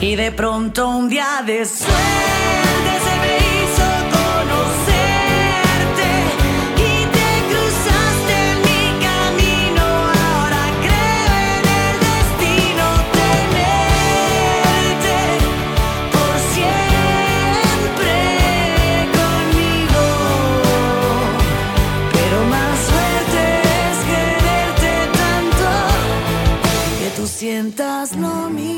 Y de pronto un día de suerte se me hizo conocerte y te cruzaste en mi camino. Ahora creo en el destino tenerte por siempre conmigo. Pero más suerte es quererte tanto que tú sientas lo mismo.